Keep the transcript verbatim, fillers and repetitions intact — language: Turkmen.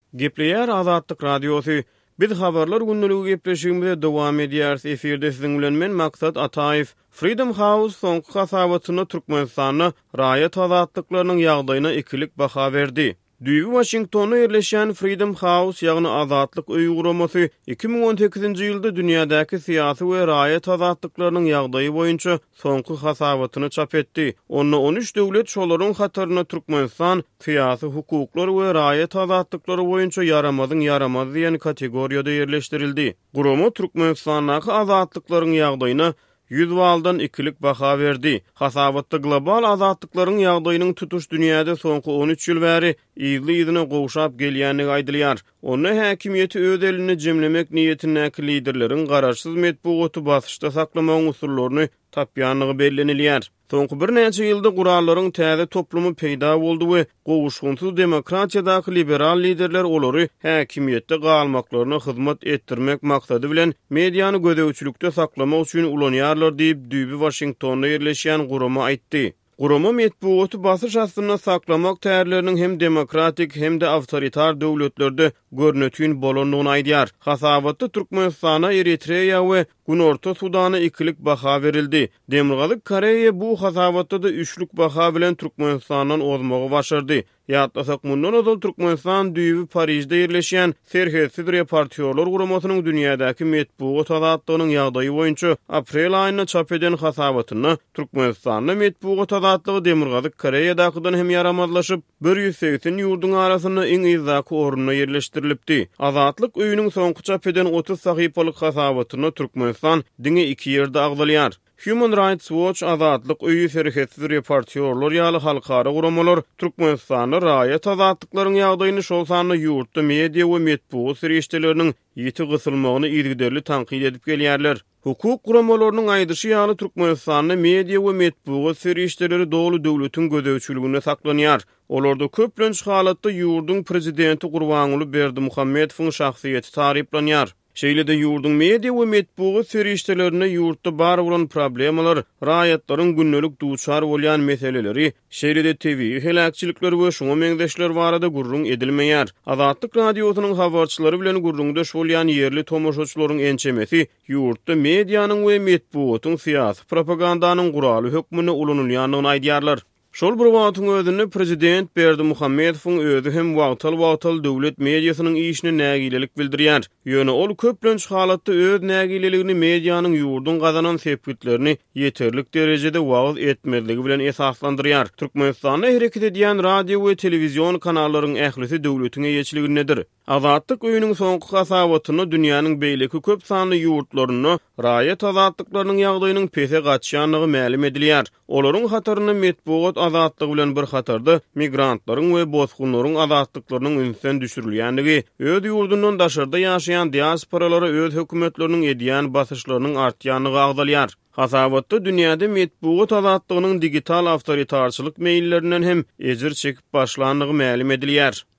Gepleyer Azatlyk Radiosu. Biz habarlar gündəligi gepleşigimizde dowam edýäris. Eferde siziň bilen men Maksat Ataýew. Freedom House soňky hasabatyna Türkmenistanyň raýat azatlyklarynyň ýagdaýyna ikilik baha berdi. Düýbi Washingtonda ýerleşen Freedom House ýagny azatlyk öýguramasy iki bin on sekizinji ýylda dünýädäki syýasy we raýat azatlyklarynyň ýagdaýy boýunça soňky hasabatyny çap etdi. Onda on üç döwlet şolaryň hataryna Türkmenistan syýasy hukuklary we raýat azatlykları boýunça yaramazyň yaramaz diýen kategoriýada ýerleşdirildi. Gurama Türkmenistanyň azatlyklaryň ýagdaýyna yüz baldan ikilik baha berdi. Hasabatda global azatlyklaryň ýagdaýynyň tutuş dünýäde soňky on üç ýyl bäri ýyly ýylyna gowşap gelýänligi aýdylýar. Onu häkimiýeti öz elini jemlemek niýetindäki liderleriň garaşsyz medeniýeti basyşda saklamagy usullaryny tapýanlygy bellenilýär. Soňky bir näçe ýylda gurallaryň täze toplumy peýda boldy we gowuşgunsyz demokratiýadaky liberal liderler olary häkimiýetde galmaklaryna hyzmat etdirmek maksady bilen mediýany gödäwçilikde saklamak üçin ulanýarlar diýip Düýbi Washingtonda ýerleşýän gurama aýtdy. Gurama medeniýeti basyş astyna saklamak täýärleriniň hem demokratik hem de awtoritar döwletlerde görnetýän bolanlygyny aýdýar. Hasabatda Türkmenistana, Eritreýa we Günorta Sudana ikilik baha verildi. Demirgazyk Koreýa bu hasabatda da üçlük baha bilen Türkmenistandan ozmagy başardy. Ýatlasak mundan öňe Türkmenistan düýbi Parijde ýerleşýän Serhessiz Reportýorlar guramasynyň dünýädäki medeniýet azatlygynyň ýagdaýy boýunça aprel aýyna çap eden hasabatyna Türkmenistanyň medeniýet azatlygy Demirgazyk Koreýadakydan hem yaramazlaşyp bir yüz seksen ýurdun arasyna iň izdaky orunyna ýerleşdirilipdi. Azatlyk öýüniň soňky çap eden otuz sahypalyk hasabatyna Türkmenistan diňe iki ýerde agdalýar. Human Rights Watch azatlyk öýü Serhessiz Reportýorlar ýaly halkara guramalar Türkmenistanyň raýat azatlyklarynyň ýagdaýyny şol sanly ýurtda media we medeniýet serişdeleriniň ýeti gysylmagyny ýergiderli tanqid edip gelýärler. Hukuk guramalarynyň aýdyşy ýaly Türkmenistanyň media we medeniýet serişdeleri dogly döwletiň gödäwçiligine saklanýar. Olarda köplenç halatda ýurdun prezidenti Gurbanuly Berdimuhammedowyň şahsiýeti tariplanýar. Şeýlede ýurdun media we medeniýet serişdelerine ýurtda bar bolan problemalar, raýatlaryň günnelik duçar bolýan meseleleri, şeýlede tebii helakçylikler we şoňa meňdeşler barada gurrun edilmeýär. Azatlyk radiosynyň habarçylary bilen gurrunda şolýan ýerli tomoşaçylaryň ençemesi ýurtda mediýanyň we medeniýetiň syýasy propagandanyň guraly hökmüne ulanylýanyny aýdýarlar. Şol bir wagtyň özünde prezident Berdimuhammedowyň özü hem wagtal-wagtal döwlet mediasynyň işine nägilelik bildirýär. Ýöne ol köplenç halatda öz nägileligini mediýanyň ýurdun gazanan sepkitlerini ýeterlik derejede wagt etmezligi bilen esaslandyrýar. Türkmenistanda hereket edýän radio we telewizion kanallarynyň ählisi döwletiňe ýeçiliginedir. Azatlyk öýüniň soňky hasabatyna dünýäniň beýleki köp sanly ýurtlaryny raýat azatlyklarynyň ýagdaýynyň pese gaçýanlygy ma'lum edilýär. Olaryň hataryny medeniýet azatlygy bilen bir hatarda migrantlaryň we bozgunlaryň azatlyklarynyň ünsden düşürilýänligi, öz ýurdundan daşarda ýaşaýan diasporalara öz hökümetleriniň edýän basyşlarynyň artýanlygy agdalýar. Hasabatda dünýäde medeniýet azatlygynyň digital awtoritarçylyk meýillerinden hem ejir çekip başlanlygy ma'lum edilýär.